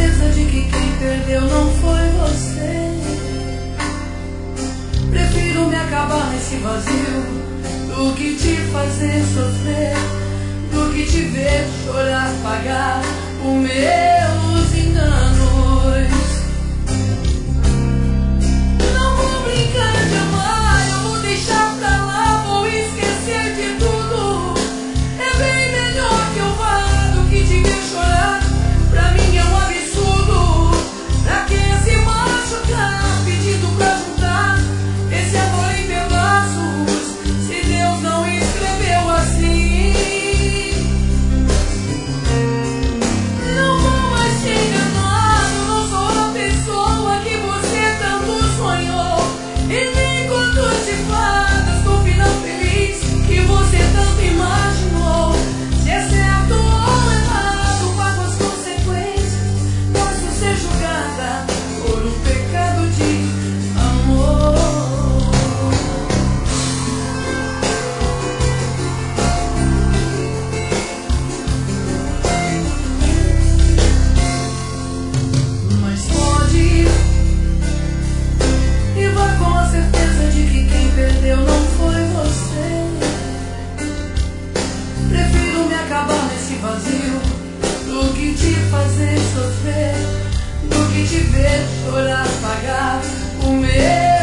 certeza de que quem perdeu não foi você. Prefiro me acabar nesse vazio do que te fazer sofrer, do que te ver chorar, pagar os meus enganos. Não vou brincar de amar, eu vou deixar pra lá, vou esquecer de tudo. É bem melhor que eu vá do que te ver chorar. Pra mim é um absurdo. Pra que se machucar pedindo pra juntar esse amor em pedaços, se Deus não escreveu assim? Não vou mais te enganar, eu não sou a pessoa que você tanto sonhou, e nem contos de fadas com final feliz que você tanto imaginou. Se é certo ou errado, pago as consequências, posso ser julgada por um pecado de amor. Mas pode ir e vá com a certeza de que quem perdeu não foi você. Prefiro me acabar nesse vazio do que te fazer sofrer, do que te ver chorar, pagar o meu